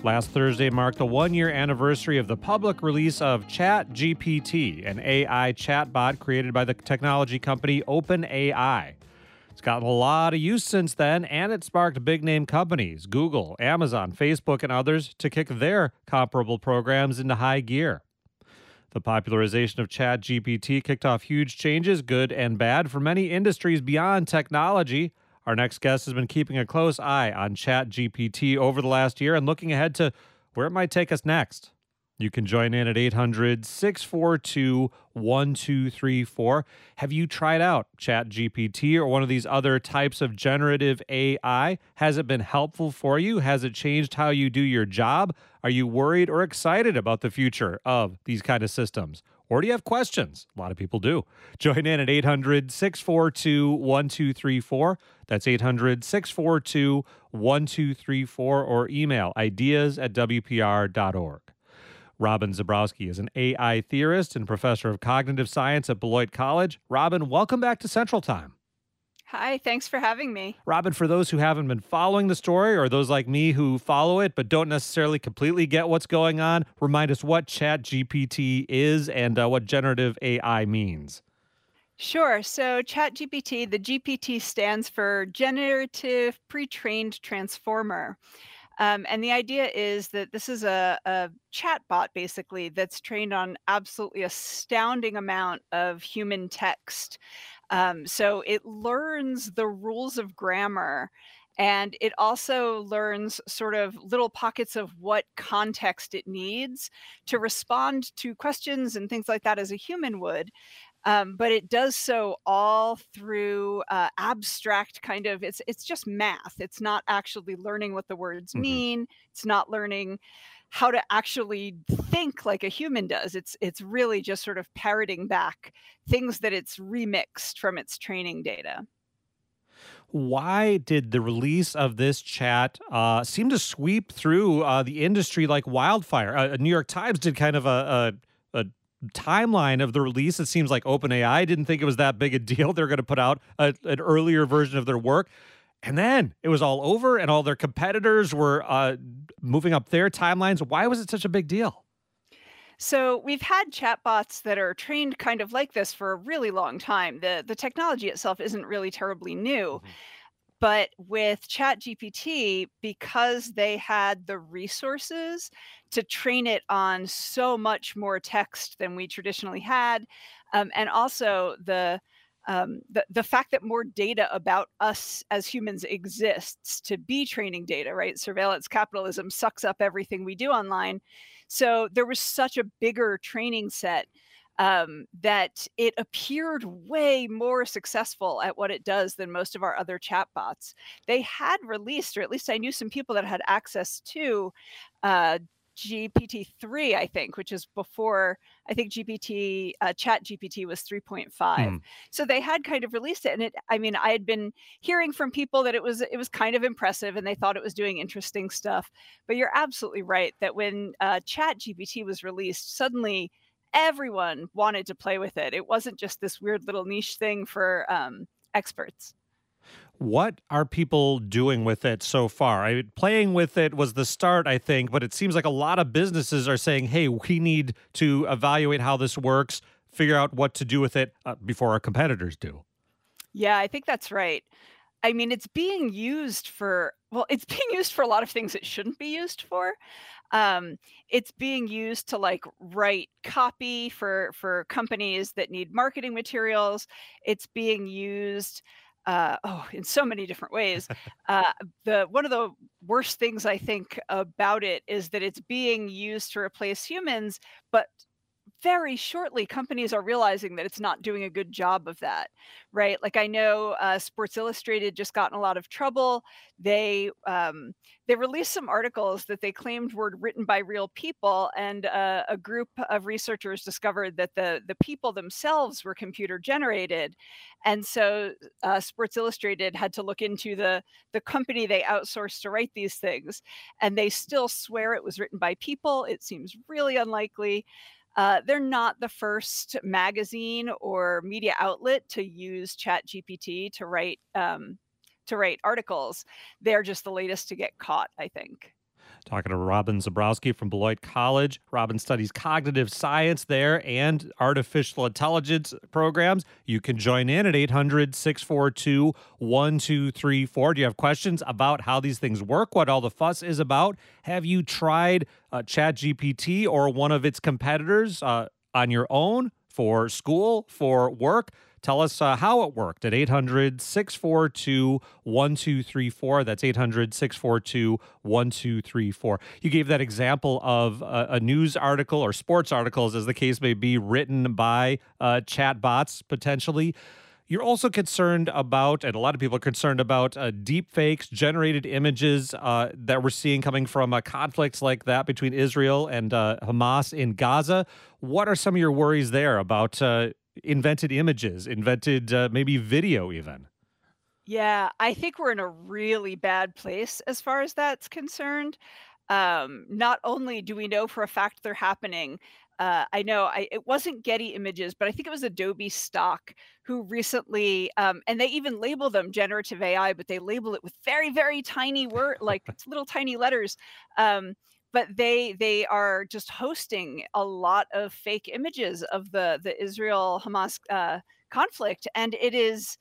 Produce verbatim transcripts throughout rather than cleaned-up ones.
Last Thursday marked the one-year anniversary of the public release of ChatGPT, an A I chatbot created by the technology company OpenAI. It's gotten a lot of use since then, and it sparked big-name companies, Google, Amazon, Facebook, and others, to kick their comparable programs into high gear. The popularization of ChatGPT kicked off huge changes, good and bad, for many industries beyond technology. Our next guest has been keeping a close eye on ChatGPT over the last year and looking ahead to where it might take us next. You can join in at eight hundred, six four two, one two three four. Have you tried out ChatGPT or one of these other types of generative A I? Has it been helpful for you? Has it changed how you do your job? Are you worried or excited about the future of these kind of systems? Or do you have questions? A lot of people do. Join in at eight hundred, six four two, one two three four. That's eight hundred, six four two, one two three four, or email ideas at w p r dot org. Robin Zebrowski is an A I theorist and professor of cognitive science at Beloit College. Robin, welcome back to Central Time. Hi, thanks for having me. Robin, for those who haven't been following the story, or those like me who follow it but don't necessarily completely get what's going on, remind us what ChatGPT is and uh, what generative A I means. Sure. So, ChatGPT, the G P T stands for Generative Pre-trained Transformer. Um, and the idea is that this is a, a chatbot, basically, that's trained on absolutely astounding amount of human text. Um, so it learns the rules of grammar, and it also learns sort of little pockets of what context it needs to respond to questions and things like that as a human would. Um, but it does so all through uh, abstract kind of it's it's just math. It's not actually learning what the words hmm mean. It's not learning how to actually think like a human does. It's it's really just sort of parroting back things that it's remixed from its training data. Why did the release of this chat uh, seem to sweep through uh, the industry like wildfire? Uh, New York Times did kind of a, a, a timeline of the release. It seems like OpenAI didn't think it was that big a deal. They're going to put out a, an earlier version of their work. And then it was all over, and all their competitors were uh, moving up their timelines. Why was it such a big deal? So we've had chatbots that are trained kind of like this for a really long time. The the technology itself isn't really terribly new. Mhm. But with ChatGPT, because they had the resources to train it on so much more text than we traditionally had, um, and also the um, the the fact that more data about us as humans exists to be training data, right? Surveillance capitalism sucks up everything we do online. So there was such a bigger training set um, that it appeared way more successful at what it does than most of our other chatbots. They had released, or at least I knew some people that had access to uh, G P T three, I think, which is before I think G P T, uh, Chat G P T was three point five. Hmm. So they had kind of released it, and it. I mean, I had been hearing from people that it was it was kind of impressive, and they thought it was doing interesting stuff. But you're absolutely right that when uh, Chat G P T was released, suddenly everyone wanted to play with it. It wasn't just this weird little niche thing for um, experts. What are people doing with it so far? I, playing with it was the start, I think, but it seems like a lot of businesses are saying, hey, we need to evaluate how this works, figure out what to do with it uh, before our competitors do. Yeah, I think that's right. I mean, it's being used for well, it's being used for a lot of things it shouldn't be used for. Um, it's being used to like write copy for for companies that need marketing materials. It's being used uh, oh, in so many different ways. Uh, the one of the worst things I think about it is that it's being used to replace humans, but very shortly, companies are realizing that it's not doing a good job of that, right? Like I know uh, Sports Illustrated just got in a lot of trouble. They um, they released some articles that they claimed were written by real people, and uh, a group of researchers discovered that the the people themselves were computer generated, and so uh, Sports Illustrated had to look into the the company they outsourced to write these things, and they still swear it was written by people. It seems really unlikely. Uh, they're not the first magazine or media outlet to use ChatGPT to write um, to write articles. They're just the latest to get caught, I think. Talking to Robin Zabrowski from Beloit College. Robin studies cognitive science there and artificial intelligence programs. You can join in at eight hundred, six four two, one two three four. Do you have questions about how these things work, what all the fuss is about? Have you tried uh, ChatGPT or one of its competitors uh, on your own for school, for work? Tell us uh, how it worked at eight hundred, six four two, one two three four. That's eight hundred, six four two, one two three four. You gave that example of a, a news article or sports articles, as the case may be, written by uh, chatbots potentially. You're also concerned about, and a lot of people are concerned about, uh, deep fakes, generated images uh, that we're seeing coming from uh, conflicts like that between Israel and uh, Hamas in Gaza. What are some of your worries there about uh, invented images, invented uh, maybe video even? Yeah, I think we're in a really bad place as far as that's concerned. Um, not only do we know for a fact they're happening, uh, I know I, it wasn't Getty Images, but I think it was Adobe Stock who recently, um, and they even label them generative A I, but they label it with very, very tiny word, like it's little tiny letters. Um, but they they are just hosting a lot of fake images of the the Israel Hamas uh, conflict, and it is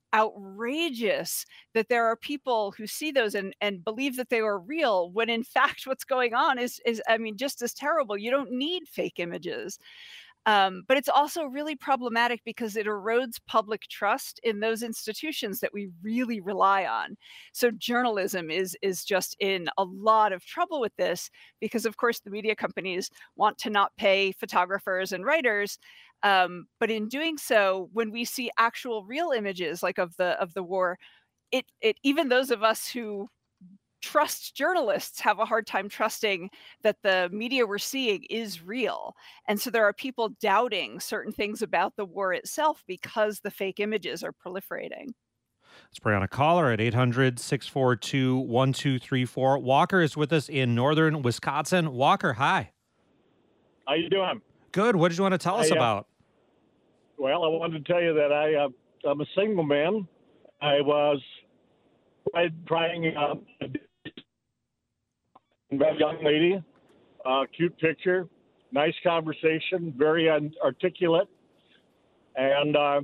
outrageous that there are people who see those and and believe that they are real when in fact what's going on is is I mean just as terrible. You don't need fake images. Um, but it's also really problematic because it erodes public trust in those institutions that we really rely on. So journalism is is just in a lot of trouble with this because, of course, the media companies want to not pay photographers and writers. Um, but in doing so, when we see actual real images like of the of the war, it it even those of us who trust journalists have a hard time trusting that the media we're seeing is real. And so there are people doubting certain things about the war itself because the fake images are proliferating. Let's bring on a caller at eight hundred, six four two, one two three four. Walker is with us in northern Wisconsin. Walker, hi. How you doing? Good. What did you want to tell us I, uh, about? Well, I wanted to tell you that I, uh, I'm a single man. I was trying uh, a young lady, uh, cute picture, nice conversation, very un- articulate, and uh,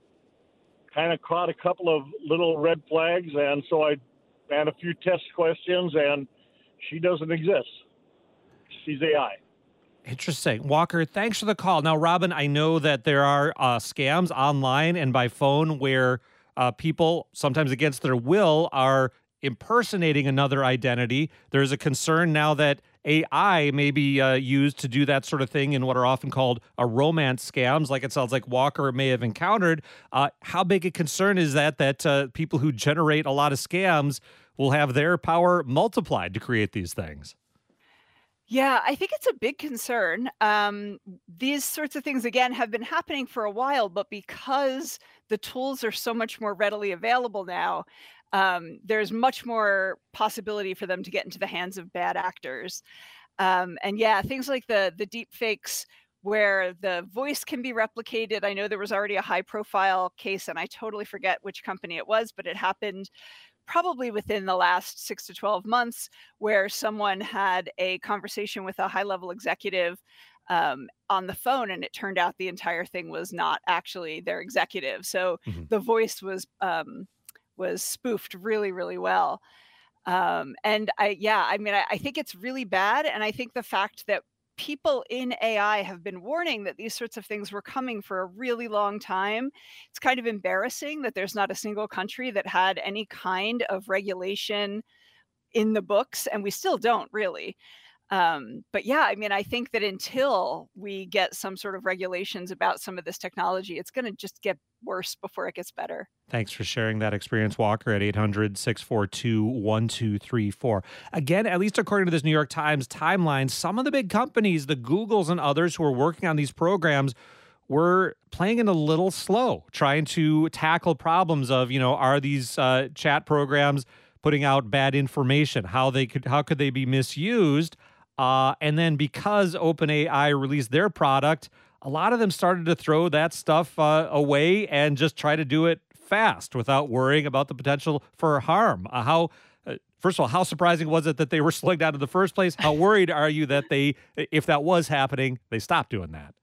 kind of caught a couple of little red flags, and so I ran a few test questions, and she doesn't exist. She's A I. Interesting. Walker, thanks for the call. Now, Robin, I know that there are uh, scams online and by phone where uh, people, sometimes against their will, are impersonating another identity. There's a concern now that A I may be uh, used to do that sort of thing in what are often called a romance scams, like it sounds like Walker may have encountered. Uh, how big a concern is that, that uh, people who generate a lot of scams will have their power multiplied to create these things? Yeah, I think it's a big concern. Um, these sorts of things, again, have been happening for a while, but because the tools are so much more readily available now, um, there's much more possibility for them to get into the hands of bad actors. Um, and yeah, things like the the deep fakes where the voice can be replicated. I know there was already a high profile case, and I totally forget which company it was, but it happened probably within the last six to twelve months, where someone had a conversation with a high level executive um, on the phone, and it turned out the entire thing was not actually their executive. So Mhm. the voice was um, was spoofed really, really well. Um, and I, yeah, I mean, I, I think it's really bad, and I think the fact that people in A I have been warning that these sorts of things were coming for a really long time. It's kind of embarrassing that there's not a single country that had any kind of regulation in the books, and we still don't really. Um, but yeah, I mean, I think that until we get some sort of regulations about some of this technology, it's going to just get worse before it gets better. Thanks for sharing that experience, Walker, at eight hundred, six four two, one two three four. Again, at least according to this New York Times timeline, some of the big companies, the Googles and others who are working on these programs, were playing it a little slow, trying to tackle problems of, you know, are these uh, chat programs putting out bad information? How they could, how could they be misused? Uh, and then because OpenAI released their product, a lot of them started to throw that stuff uh, away and just try to do it fast without worrying about the potential for harm. Uh, how, uh, First of all, how surprising was it that they were slowing down in the first place? How worried are you that they, if that was happening, they stopped doing that?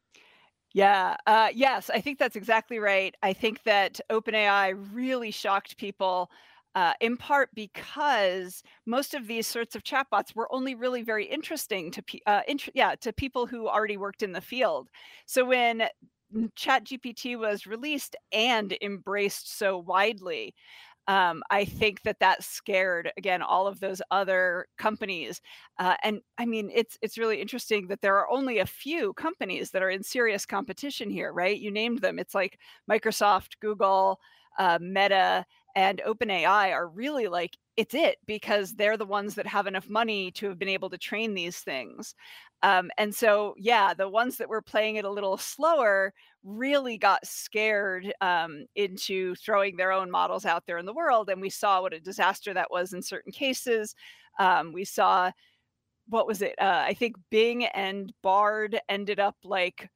Yeah. Uh, yes, I think that's exactly right. I think that OpenAI really shocked people, uh, in part because most of these sorts of chatbots were only really very interesting to pe- uh, int- yeah, to people who already worked in the field. So when n- ChatGPT was released and embraced so widely, um, I think that that scared again all of those other companies. Uh, and I mean, it's it's really interesting that there are only a few companies that are in serious competition here, right? You named them. It's like Microsoft, Google, uh, Meta, and OpenAI are really like it's it because they're the ones that have enough money to have been able to train these things. Um, and so, yeah, the ones that were playing it a little slower really got scared um, into throwing their own models out there in the world. And we saw what a disaster that was in certain cases. Um, we saw, what was it? Uh, I think Bing and Bard ended up like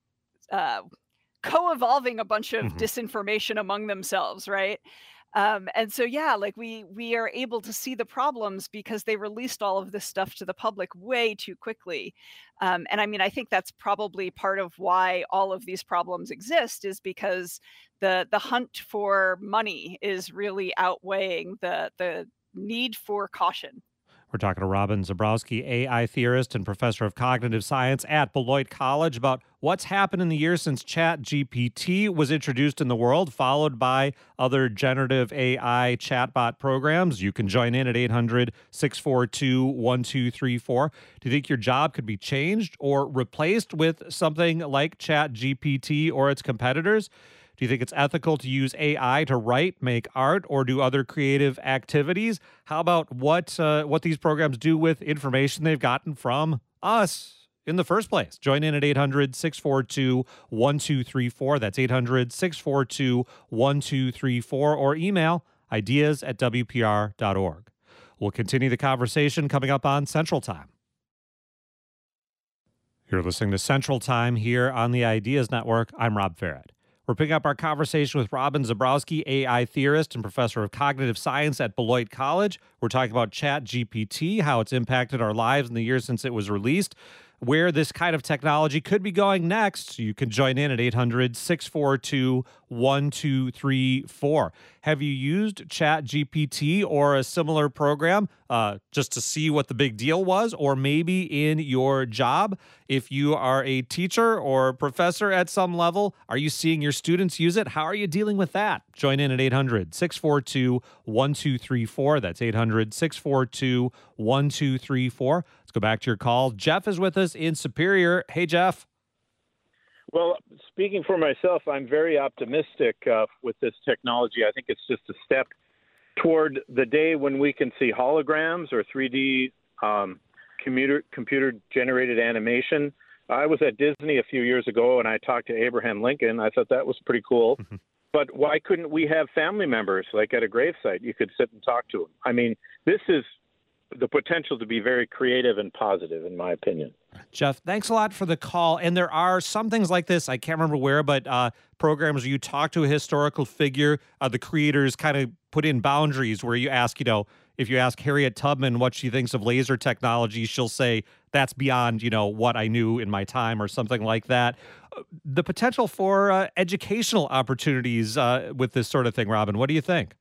uh, co-evolving a bunch of Mhm. disinformation among themselves, right? Um, and so yeah, like we we are able to see the problems because they released all of this stuff to the public way too quickly. Um, and I mean, I think that's probably part of why all of these problems exist is because the the hunt for money is really outweighing the the need for caution. We're talking to Robin Zabrowski, A I theorist and professor of cognitive science at Beloit College, about what's happened in the years since ChatGPT was introduced in the world, followed by other generative A I chatbot programs. You can join in at eight hundred, six four two, one two three four. Do you think your job could be changed or replaced with something like ChatGPT or its competitors? Do you think it's ethical to use A I to write, make art, or do other creative activities? How about what uh, what these programs do with information they've gotten from us in the first place? Join in at eight hundred, six four two, one two three four. That's eight hundred, six four two, one two three four, or email ideas at w p r dot org. We'll continue the conversation coming up on Central Time. You're listening to Central Time here on the Ideas Network. I'm Rob Farrett. We're picking up our conversation with Robin Zabrowski, A I theorist and professor of cognitive science at Beloit College. We're talking about ChatGPT, how it's impacted our lives in the years since it was released, where this kind of technology could be going next. You can join in at eight hundred, six four two, one two three four. Have you used ChatGPT or a similar program uh, just to see what the big deal was, or maybe in your job? If you are a teacher or a professor at some level, are you seeing your students use it? How are you dealing with that? Join in at eight hundred, six four two, one two three four. That's eight hundred, six four two, one two three four. Let's go back to your call. Jeff is with us in Superior. Hey, Jeff. Well, speaking for myself, I'm very optimistic uh, with this technology. I think it's just a step toward the day when we can see holograms or three D um, computer computer generated animation. I was at Disney a few years ago and I talked to Abraham Lincoln. I thought that was pretty cool. But why couldn't we have family members like at a gravesite? You could sit and talk to them. I mean, this is the potential to be very creative and positive, in my opinion. Jeff, thanks a lot for the call. And there are some things like this, I can't remember where, but uh, programs where you talk to a historical figure, uh, the creators kind of put in boundaries where you ask, you know, if you ask Harriet Tubman what she thinks of laser technology, she'll say, that's beyond, you know, what I knew in my time or something like that. Uh, The potential for uh, educational opportunities uh, with this sort of thing, Robin, what do you think?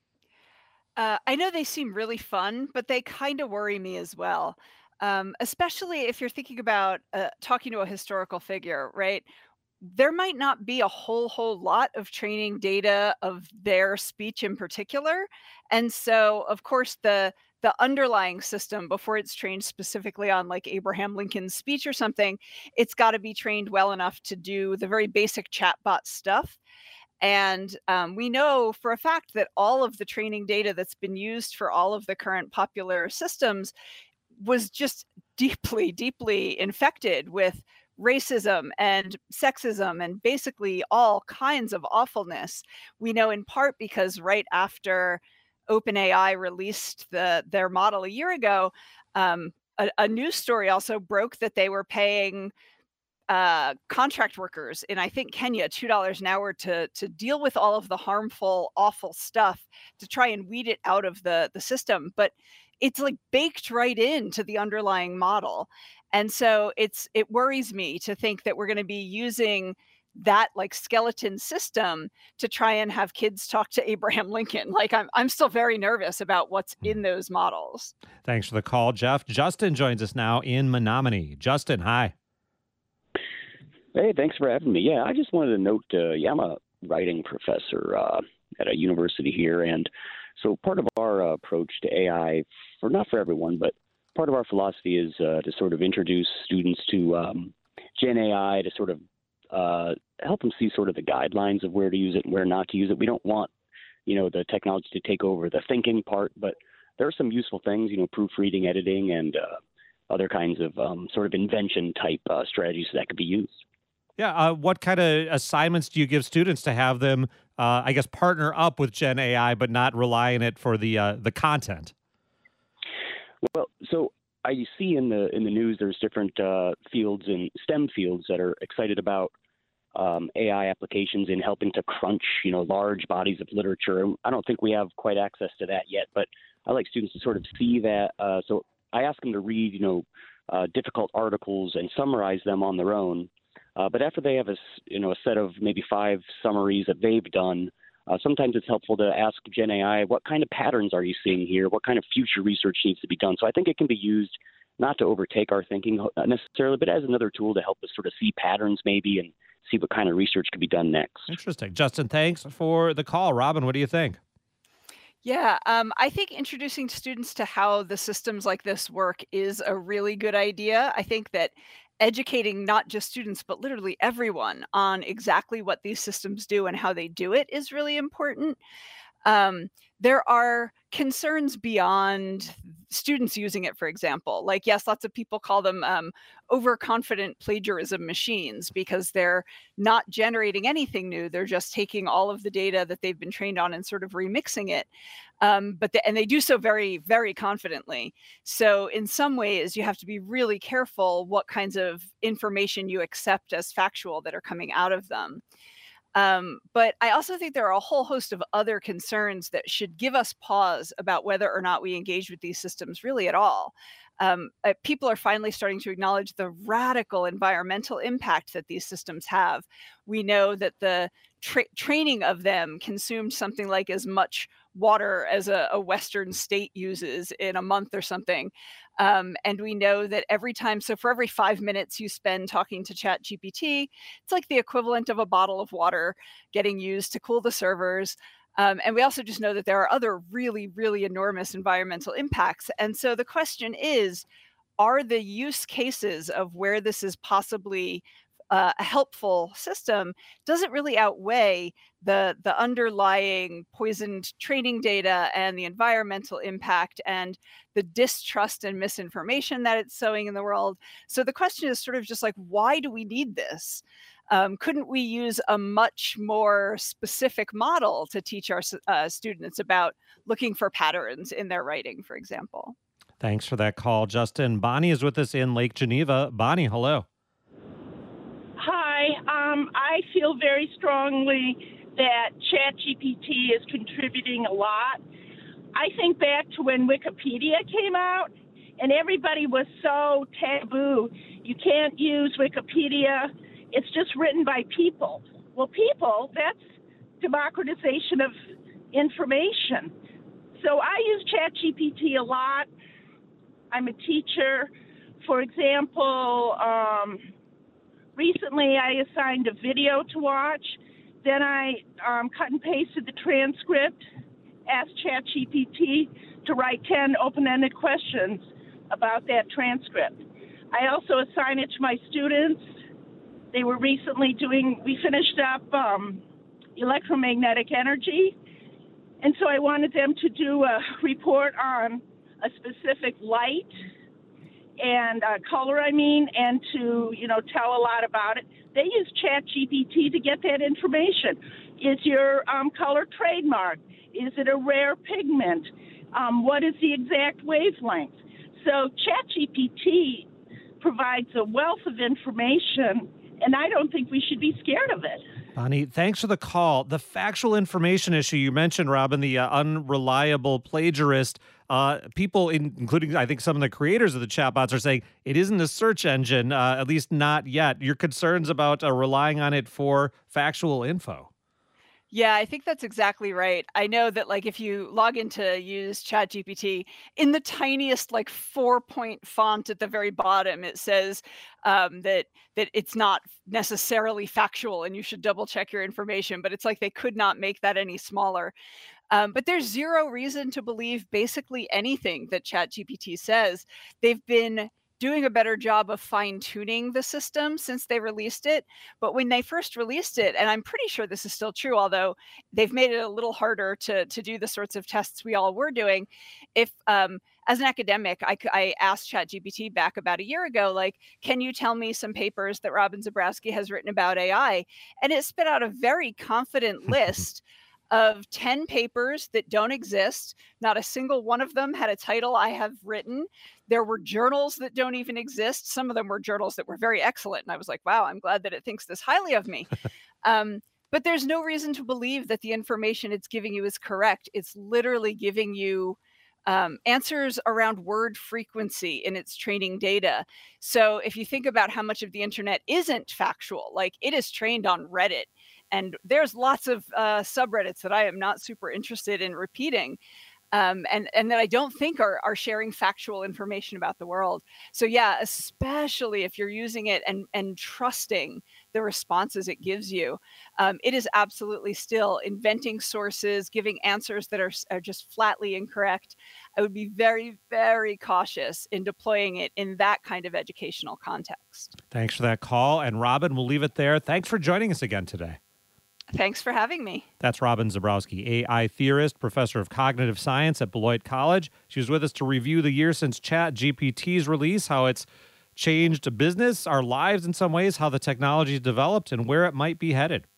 Uh, I know they seem really fun, but they kind of worry me as well. Um, especially if you're thinking about uh, talking to a historical figure, right? There might not be a whole whole lot of training data of their speech in particular, and so of course the the underlying system before it's trained specifically on like Abraham Lincoln's speech or something, it's got to be trained well enough to do the very basic chatbot stuff. And um, we know for a fact that all of the training data that's been used for all of the current popular systems was just deeply, deeply infected with racism and sexism and basically all kinds of awfulness. We know in part because right after OpenAI released the their model a year ago, um, a, a news story also broke that they were paying uh, contract workers in, I think, Kenya, two dollars an hour to to deal with all of the harmful, awful stuff, to try and weed it out of the the system. But it's like baked right into the underlying model. And so it's it worries me to think that we're going to be using that like skeleton system to try and have kids talk to Abraham Lincoln. Like I'm I'm still very nervous about what's in those models. Thanks for the call, Jeff. Justin joins us now in Menominee. Justin, hi. Hey, thanks for having me. Yeah, I just wanted to note, uh, yeah, I'm a writing professor uh, at a university here, and so part of our uh, approach to A I, for not for everyone, but part of our philosophy is uh, to sort of introduce students to um, Gen A I to sort of uh, help them see sort of the guidelines of where to use it and where not to use it. We don't want, you know, the technology to take over the thinking part, but there are some useful things, you know, proofreading, editing, and uh, other kinds of um, sort of invention type uh, strategies that could be used. Yeah, uh, what kind of assignments do you give students to have them, uh, I guess, partner up with Gen A I, but not rely on it for the uh, the content? Well, so I see in the in the news there's different uh, fields in STEM fields that are excited about um, A I applications in helping to crunch, you know, large bodies of literature. I don't think we have quite access to that yet, but I like students to sort of see that. Uh, so I ask them to read, you know, uh, difficult articles and summarize them on their own. Uh, but after they have a, you know, a set of maybe five summaries that they've done, uh, sometimes it's helpful to ask Gen A I, what kind of patterns are you seeing here? What kind of future research needs to be done? So I think it can be used not to overtake our thinking necessarily, but as another tool to help us sort of see patterns maybe and see what kind of research could be done next. Interesting. Justin, thanks for the call. Robin, what do you think? Yeah, um, I think introducing students to how the systems like this work is a really good idea. I think that educating not just students, but literally everyone on exactly what these systems do and how they do it is really important. Um, there are concerns beyond students using it, for example. Like, yes, lots of people call them um, overconfident plagiarism machines because they're not generating anything new. They're just taking all of the data that they've been trained on and sort of remixing it. Um, but the, and they do so very, very confidently. So in some ways, you have to be really careful what kinds of information you accept as factual that are coming out of them. Um, but I also think there are a whole host of other concerns that should give us pause about whether or not we engage with these systems really at all. Um, uh, people are finally starting to acknowledge the radical environmental impact that these systems have. We know that the tra training of them consumed something like as much water as a, a Western state uses in a month or something. Um, and we know that every time, so for every five minutes you spend talking to Chat G P T, it's like the equivalent of a bottle of water getting used to cool the servers. Um, and we also just know that there are other really, really enormous environmental impacts. And so the question is, are the use cases of where this is possibly uh, a helpful system, does it really outweigh the, the underlying poisoned training data and the environmental impact and the distrust and misinformation that it's sowing in the world? So the question is sort of just like, why do we need this? Um, couldn't we use a much more specific model to teach our uh, students about looking for patterns in their writing, for example? Thanks for that call, Justin. Bonnie is with us in Lake Geneva. Bonnie, hello. Hi. Um, I feel very strongly that Chat G P T is contributing a lot. I think back to when Wikipedia came out, and everybody was so taboo. You can't use Wikipedia. It's just written by people. Well, people, that's democratization of information. So I use Chat G P T a lot. I'm a teacher. For example, um, recently I assigned a video to watch. Then I um, cut and pasted the transcript, asked Chat G P T to write ten open-ended questions about that transcript. I also assign it to my students. They were recently doing, we finished up um, electromagnetic energy. And so I wanted them to do a report on a specific light and uh, color, I mean, and to, you know, tell a lot about it. They use Chat G P T to get that information. Is your um, color trademark? Is it a rare pigment? Um, what is the exact wavelength? So Chat G P T provides a wealth of information, and I don't think we should be scared of it. Bonnie, thanks for the call. The factual information issue you mentioned, Robin, the uh, unreliable plagiarist, uh, people, in, including I think some of the creators of the chatbots, are saying it isn't a search engine, uh, at least not yet. Your concerns about uh, relying on it for factual info. Yeah, I think that's exactly right. I know that like if you log in to use ChatGPT, in the tiniest like four point font at the very bottom, it says um, that that it's not necessarily factual and you should double check your information. But it's like they could not make that any smaller. Um, but there's zero reason to believe basically anything that ChatGPT says. They've been doing a better job of fine-tuning the system since they released it. But when they first released it, and I'm pretty sure this is still true, although they've made it a little harder to, to do the sorts of tests we all were doing. If um, as an academic, I, I asked ChatGPT back about a year ago, like, can you tell me some papers that Robin Zebrowski has written about A I? And it spit out a very confident list of ten papers that don't exist. Not a single one of them had a title I have written. There were journals that don't even exist. Some of them were journals that were very excellent. And I was like, wow, I'm glad that it thinks this highly of me. um, but there's no reason to believe that the information it's giving you is correct. It's literally giving you um, answers around word frequency in its training data. So if you think about how much of the internet isn't factual, like it is trained on Reddit, and there's lots of uh, subreddits that I am not super interested in repeating, um, and, and that I don't think are, are sharing factual information about the world. So yeah, especially if you're using it and, and trusting the responses it gives you, um, it is absolutely still inventing sources, giving answers that are, are just flatly incorrect. I would be very, very cautious in deploying it in that kind of educational context. Thanks for that call. And Robin, we'll leave it there. Thanks for joining us again today. Thanks for having me. That's Robin Zebrowski, A I theorist, professor of cognitive science at Beloit College. She was with us to review the year since ChatGPT's release, how it's changed business, our lives in some ways, how the technology's developed, and where it might be headed.